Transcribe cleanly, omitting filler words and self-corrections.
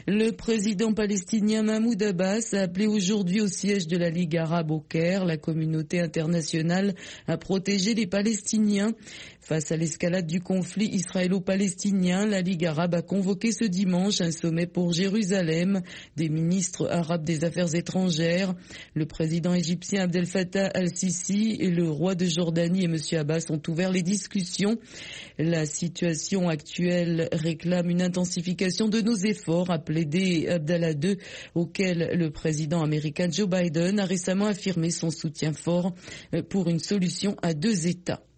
Le président palestinien Mahmoud Abbas a appelé aujourd'hui au siège de la Ligue arabe au Caire la communauté internationale à protéger les Palestiniens. Face à l'escalade du conflit israélo-palestinien, la Ligue arabe a convoqué ce dimanche un sommet pour Jérusalem des ministres arabes des Affaires étrangères. Le président égyptien Abdel Fattah al-Sisi et le roi de Jordanie et M. Abbas ont ouvert les discussions. La situation actuelle réclame une intensification de nos efforts, a plaidé Abdallah II, auquel le président américain Joe Biden a récemment affirmé son soutien fort pour une solution à deux États.